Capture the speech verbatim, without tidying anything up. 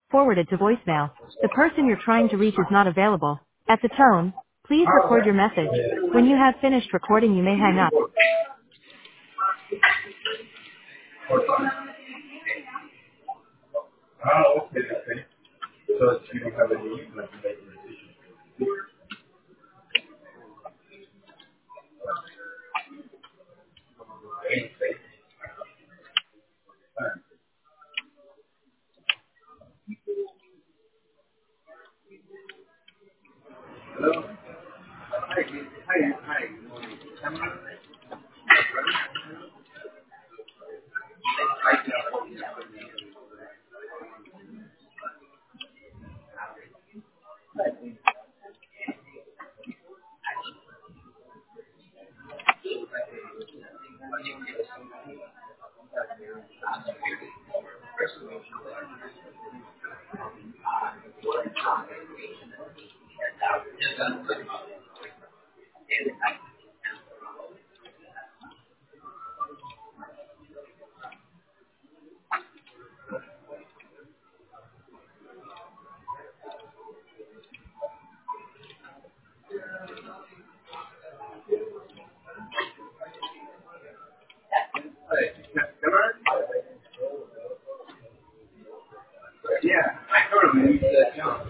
Forwarded to voicemail. The person you're trying to reach is not available. At the tone, please record your message. When you have finished recording, you may hang up. Oh, okay, okay. So you don't have any like to make a decision. Hello? Hi, hi, hi. Yeah, I heard him. He said, John.